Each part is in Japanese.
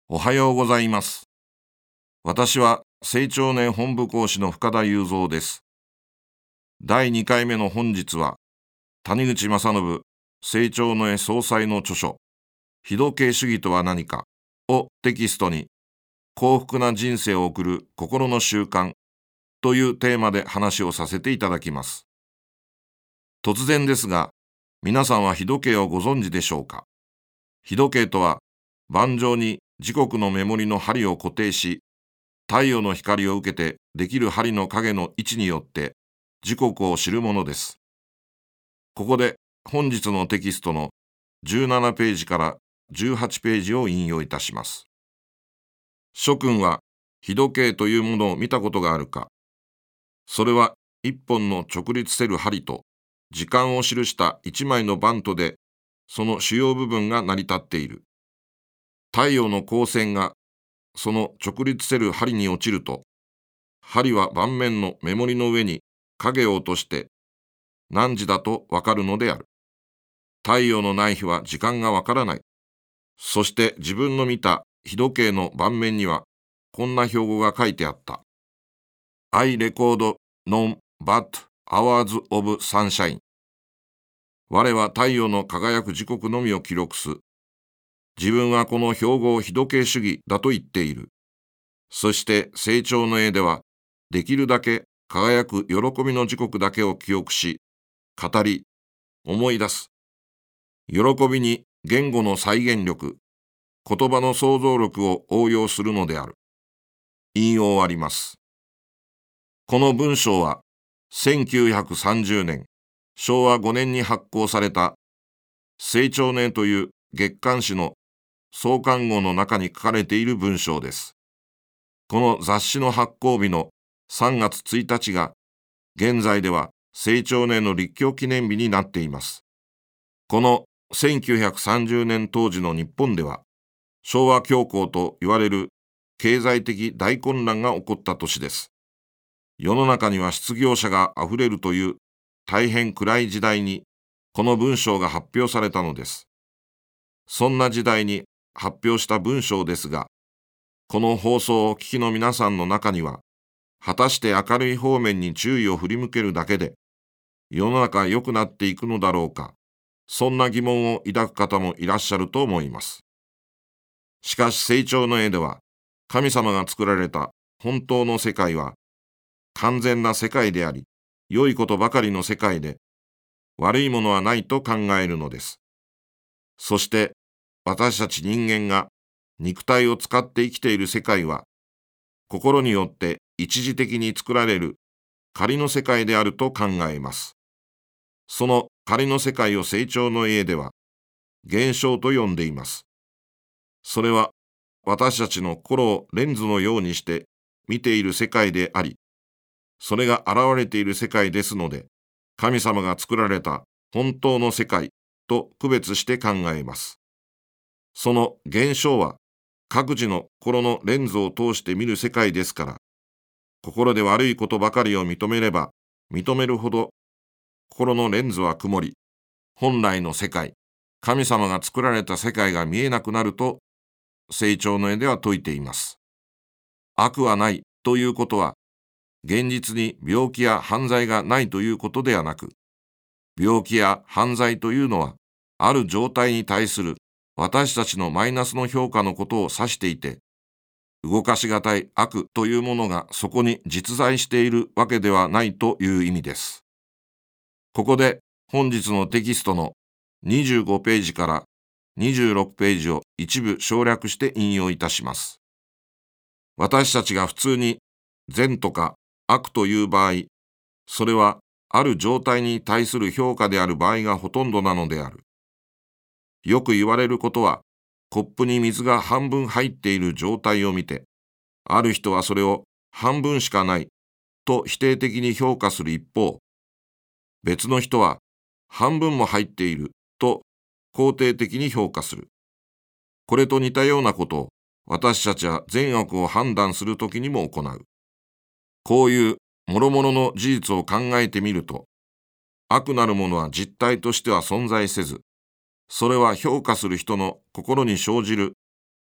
おはようございます。私は青少年本部講師の深田雄三です。第2回目の本日は、谷口正信青少年総裁の著書、非時計主義とは何かをテキストに、幸福な人生を送る心の習慣というテーマで話をさせていただきます。突然ですが、皆さんは日時計をご存知でしょうか？日時計とは、盤上に時刻の目盛りの針を固定し、太陽の光を受けてできる針の影の位置によって時刻を知るものです。ここで本日のテキストの17ページから18ページを引用いたします。諸君は日時計というものを見たことがあるか？それは一本の直立せる針と時間を記した一枚のバントで、その主要部分が成り立っている。太陽の光線がその直立せる針に落ちると、針は盤面の目盛りの上に影を落として何時だとわかるのである。太陽のない日は時間がわからない。そして自分の見た日時計の盤面にはこんな標語が書いてあった。I record none but hours of sunshine。我は太陽の輝く時刻のみを記録す。自分はこの標語を日時計主義だと言っている。そして成長の絵では、できるだけ輝く喜びの時刻だけを記憶し、語り、思い出す。喜びに言語の再現力、言葉の想像力を応用するのである。引用終わります。この文章は、1930年、昭和5年に発行された、青少年という月刊誌の創刊号の中に書かれている文章です。この雑誌の発行日の3月1日が、現在では青少年の立教記念日になっています。この1930年当時の日本では、昭和恐慌と言われる経済的大混乱が起こった年です。世の中には失業者があふれるという大変暗い時代に、この文章が発表されたのです。そんな時代に発表した文章ですが、この放送をお聞きの皆さんの中には、果たして明るい方面に注意を振り向けるだけで、世の中良くなっていくのだろうか、そんな疑問を抱く方もいらっしゃると思います。しかし成長の絵では、神様が作られた本当の世界は、完全な世界であり、良いことばかりの世界で、悪いものはないと考えるのです。そして、私たち人間が肉体を使って生きている世界は、心によって一時的に作られる仮の世界であると考えます。その仮の世界を成長の家では、現象と呼んでいます。それは、私たちの心をレンズのようにして見ている世界であり、それが現れている世界ですので、神様が作られた本当の世界と区別して考えます。その現象は、各自の心のレンズを通して見る世界ですから、心で悪いことばかりを認めれば認めるほど、心のレンズは曇り、本来の世界、神様が作られた世界が見えなくなると、成長の絵では説いています。悪はないということは、現実に病気や犯罪がないということではなく、病気や犯罪というのは、ある状態に対する私たちのマイナスの評価のことを指していて、動かしがたい悪というものがそこに実在しているわけではないという意味です。ここで本日のテキストの25ページから26ページを一部省略して引用いたします。私たちが普通に善とか悪という場合、それはある状態に対する評価である場合がほとんどなのである。よく言われることは、コップに水が半分入っている状態を見て、ある人はそれを半分しかないと否定的に評価する一方、別の人は半分も入っていると肯定的に評価する。これと似たようなことを私たちは善悪を判断するときにも行う。こういう諸々の事実を考えてみると、悪なるものは実体としては存在せず、それは評価する人の心に生じる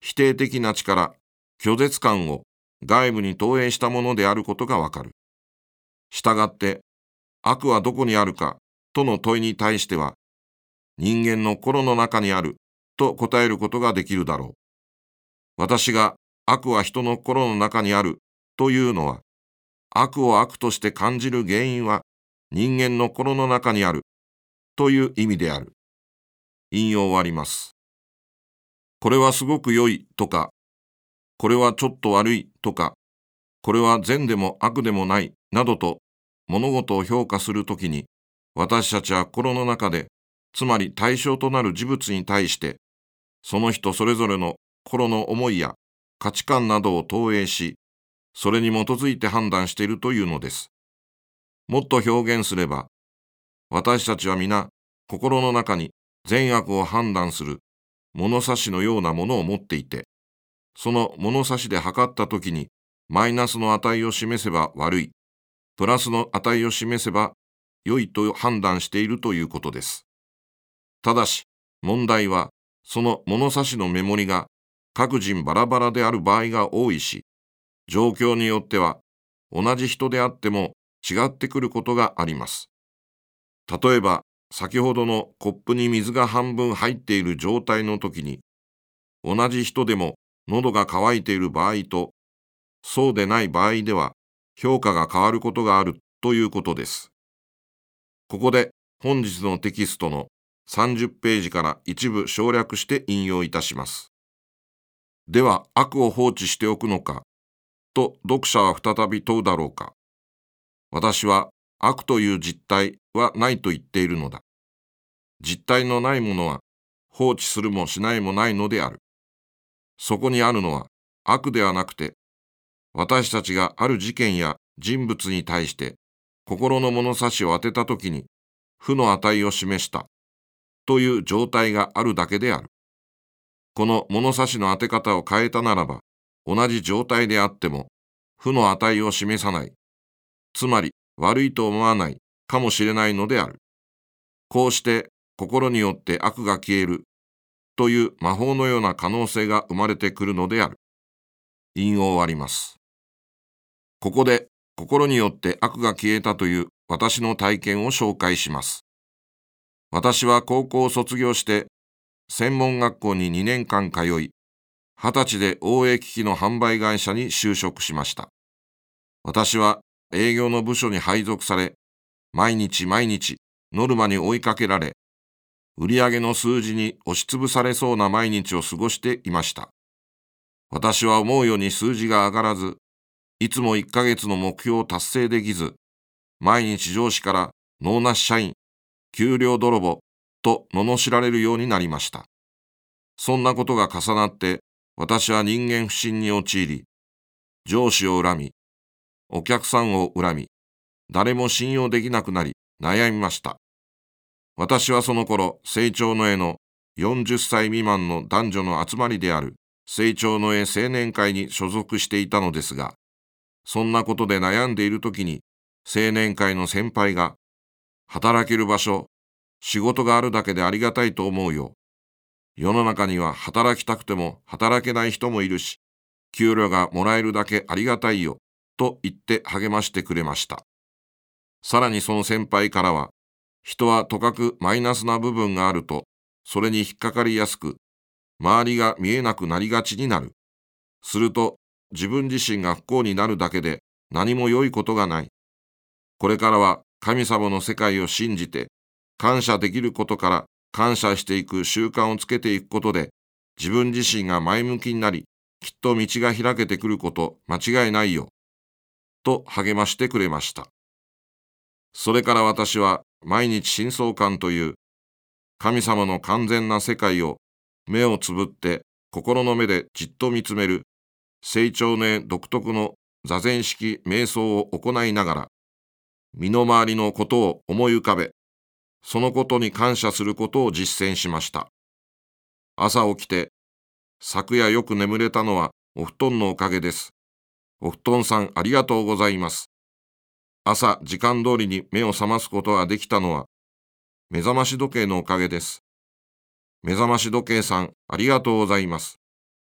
否定的な力、拒絶感を外部に投影したものであることがわかる。したがって、悪はどこにあるかとの問いに対しては、人間の心の中にあると答えることができるだろう。私が悪は人の心の中にあるというのは、悪を悪として感じる原因は人間の心の中にあるという意味である。引用終わります。これはすごく良いとか、これはちょっと悪いとか、これは善でも悪でもないなどと物事を評価するときに、私たちは心の中で、つまり対象となる事物に対して、その人それぞれの心の思いや価値観などを投影し、それに基づいて判断しているというのです。もっと表現すれば、私たちは皆、心の中に善悪を判断する物差しのようなものを持っていて、その物差しで測ったときに、マイナスの値を示せば悪い、プラスの値を示せば良いと判断しているということです。ただし、問題は、その物差しの目盛りが各人バラバラである場合が多いし、状況によっては同じ人であっても違ってくることがあります。例えば、先ほどのコップに水が半分入っている状態の時に、同じ人でも喉が渇いている場合と、そうでない場合では評価が変わることがあるということです。ここで本日のテキストの30ページから一部省略して引用いたします。では悪を放置しておくのかと読者は再び問うだろうか。私は悪という実態はないと言っているのだ。実態のないものは放置するもしないもないのである。そこにあるのは悪ではなくて、私たちがある事件や人物に対して心の物差しを当てたときに負の値を示したという状態があるだけである。この物差しの当て方を変えたならば、同じ状態であっても負の値を示さない、つまり悪いと思わないかもしれないのである。こうして心によって悪が消えるという魔法のような可能性が生まれてくるのである。引用終わります。ここで心によって悪が消えたという私の体験を紹介します。私は高校を卒業して専門学校に2年間通い、20歳で応援機器の販売会社に就職しました。私は営業の部署に配属され、毎日ノルマに追いかけられ、売上の数字に押しつぶされそうな毎日を過ごしていました。私は思うように数字が上がらず、いつも1ヶ月の目標を達成できず、毎日上司から能なし社員、給料泥棒と罵られるようになりました。そんなことが重なって、私は人間不信に陥り、上司を恨み、お客さんを恨み、誰も信用できなくなり悩みました。私はその頃、成長の絵の40歳未満の男女の集まりである成長の絵青年会に所属していたのですが、そんなことで悩んでいる時に、青年会の先輩が、働ける場所、仕事があるだけでありがたいと思うよ。世の中には働きたくても働けない人もいるし、給料がもらえるだけありがたいよ、と言って励ましてくれました。さらにその先輩からは、人はとかくマイナスな部分があると、それに引っかかりやすく、周りが見えなくなりがちになる。すると、自分自身が不幸になるだけで何も良いことがない。これからは神様の世界を信じて、感謝できることから感謝していく習慣をつけていくことで、自分自身が前向きになり、きっと道が開けてくること間違いないよ、と励ましてくれました。それから私は毎日深層観という神様の完全な世界を目をつぶって心の目でじっと見つめる成長の絵独特の座禅式瞑想を行いながら、身の回りのことを思い浮かべ、そのことに感謝することを実践しました。朝起きて、昨夜よく眠れたのはお布団のおかげです。お布団さんありがとうございます。朝時間通りに目を覚ますことができたのは目覚まし時計のおかげです。目覚まし時計さんありがとうございます。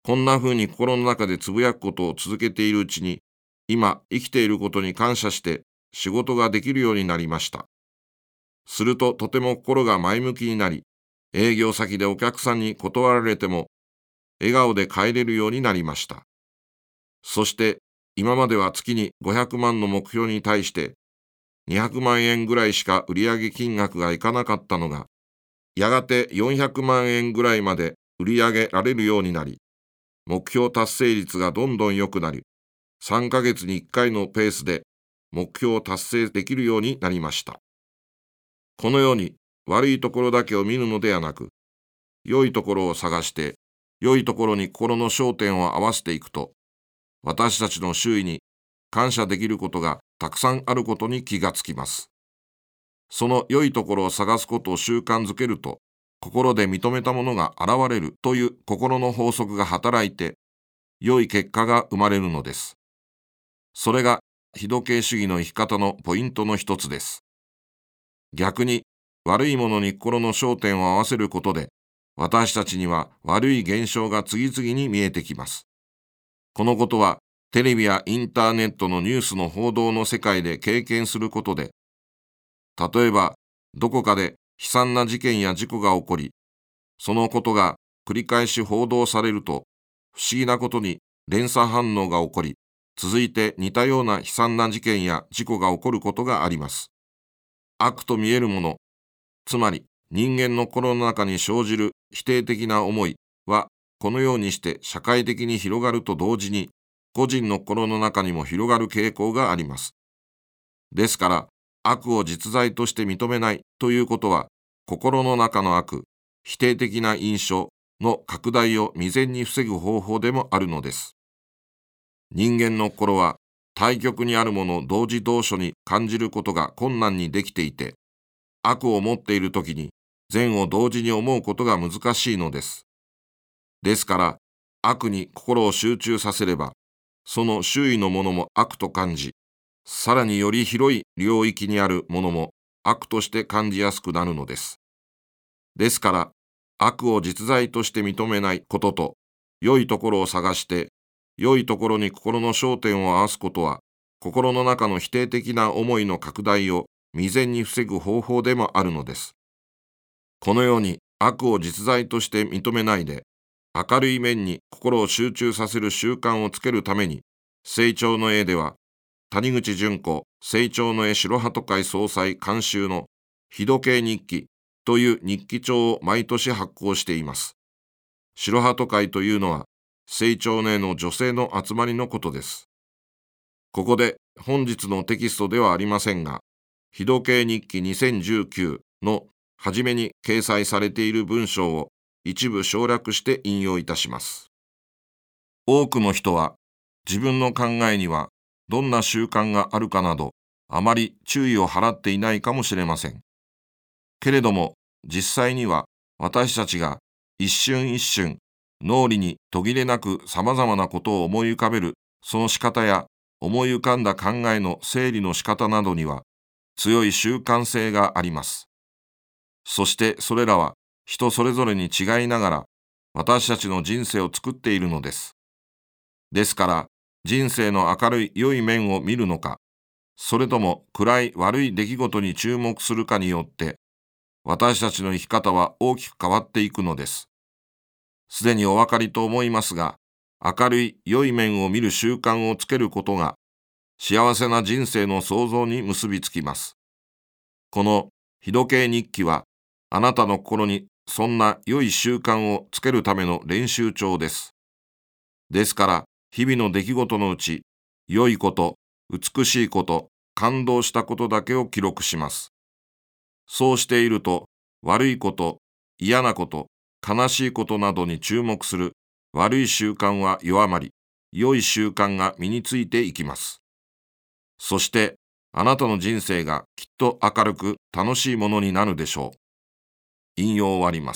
こんな風に心の中でつぶやくことを続けているうちに、今生きていることに感謝して仕事ができるようになりました。するととても心が前向きになり、営業先でお客さんに断られても笑顔で帰れるようになりました。そして今までは月に500万の目標に対して200万円ぐらいしか売上金額がいかなかったのが、やがて400万円ぐらいまで売り上げられるようになり、目標達成率がどんどん良くなり、3ヶ月に1回のペースで目標を達成できるようになりました。このように悪いところだけを見るのではなく、良いところを探して、良いところに心の焦点を合わせていくと、私たちの周囲に感謝できることがたくさんあることに気がつきます。その良いところを探すことを習慣づけると、心で認めたものが現れるという心の法則が働いて、良い結果が生まれるのです。それが非度形主義の生き方のポイントの一つです。逆に悪いものに心の焦点を合わせることで、私たちには悪い現象が次々に見えてきます。このことはテレビやインターネットのニュースの報道の世界で経験することで、例えばどこかで悲惨な事件や事故が起こり、そのことが繰り返し報道されると、不思議なことに連鎖反応が起こり、続いて似たような悲惨な事件や事故が起こることがあります。悪と見えるもの、つまり人間の心の中に生じる否定的な思いは、このようにして社会的に広がると同時に、個人の心の中にも広がる傾向があります。ですから、悪を実在として認めないということは、心の中の悪、否定的な印象の拡大を未然に防ぐ方法でもあるのです。人間の心は対極にあるものを同時同所に感じることが困難にできていて、悪を持っているときに善を同時に思うことが難しいのです。ですから、悪に心を集中させれば、その周囲のものも悪と感じ、さらにより広い領域にあるものも悪として感じやすくなるのです。ですから、悪を実在として認めないことと、良いところを探して、良いところに心の焦点を合わすことは、心の中の否定的な思いの拡大を未然に防ぐ方法でもあるのです。このように悪を実在として認めないで、明るい面に心を集中させる習慣をつけるために、成長の絵では、谷口純子成長の絵白鳩会総裁監修の非度形日記という日記帳を毎年発行しています。白鳩会というのは、成長の絵の女性の集まりのことです。ここで本日のテキストではありませんが、非度形日記2019の初めに掲載されている文章を一部省略して引用いたします。多くの人は自分の考えにはどんな習慣があるかなどあまり注意を払っていないかもしれません。けれども実際には私たちが一瞬一瞬脳裏に途切れなく様々なことを思い浮かべるその仕方や思い浮かんだ考えの整理の仕方などには強い習慣性があります。そしてそれらは人それぞれに違いながら私たちの人生を作っているのです。ですから人生の明るい良い面を見るのか、それとも暗い悪い出来事に注目するかによって私たちの生き方は大きく変わっていくのです。すでにお分かりと思いますが、明るい良い面を見る習慣をつけることが幸せな人生の創造に結びつきます。この非度形日記はあなたの心にそんな良い習慣をつけるための練習帳です。ですから日々の出来事のうち良いこと、美しいこと、感動したことだけを記録します。そうしていると悪いこと、嫌なこと、悲しいことなどに注目する悪い習慣は弱まり、良い習慣が身についていきます。そしてあなたの人生がきっと明るく楽しいものになるでしょう。引用終わります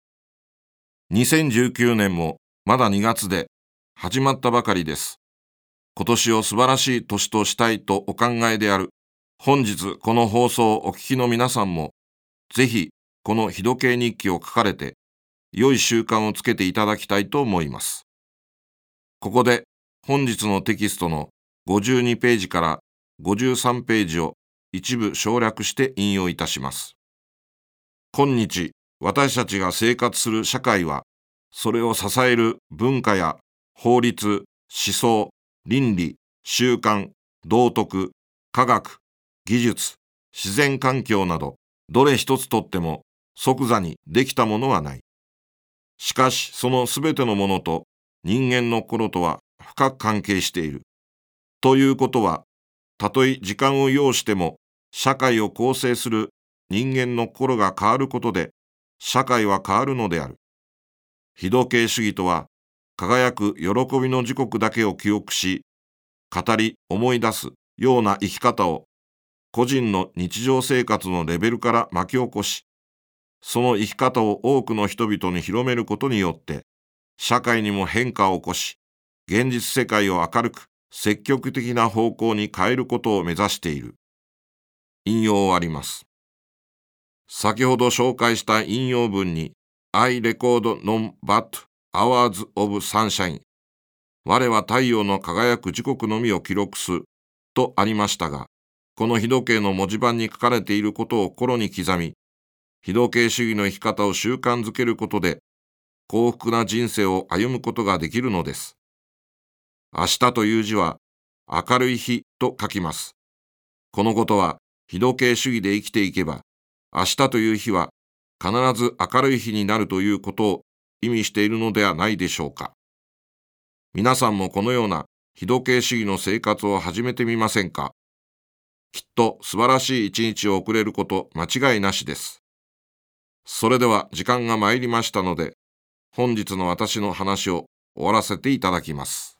。2019年もまだ2月で始まったばかりです。今年を素晴らしい年としたいとお考えである本日この放送をお聞きの皆さんも、ぜひこの非度形日記を書かれて良い習慣をつけていただきたいと思います。 ここで本日のテキストの52ページから53ページを一部省略して引用いたします。今日、私たちが生活する社会は、それを支える文化や法律、思想、倫理、習慣、道徳、科学、技術、自然環境など、どれ一つとっても即座にできたものはない。しかし、そのすべてのものと人間の心とは深く関係している。ということは、たとえ時間を要しても、社会を構成する人間の心が変わることで、社会は変わるのである。非道系主義とは、輝く喜びの時刻だけを記憶し、語り思い出すような生き方を、個人の日常生活のレベルから巻き起こし、その生き方を多くの人々に広めることによって、社会にも変化を起こし、現実世界を明るく積極的な方向に変えることを目指している。引用終わります。先ほど紹介した引用文に I record none but hours of sunshine 我は太陽の輝く時刻のみを記録すとありましたが、この日時計の文字盤に書かれていることを心に刻み、日時計主義の生き方を習慣づけることで幸福な人生を歩むことができるのです。明日という字は明るい日と書きます。このことは日時計主義で生きていけば、明日という日は必ず明るい日になるということを意味しているのではないでしょうか。皆さんもこのような日時計主義の生活を始めてみませんか。きっと素晴らしい一日を送れること間違いなしです。それでは時間が参りましたので、本日の私の話を終わらせていただきます。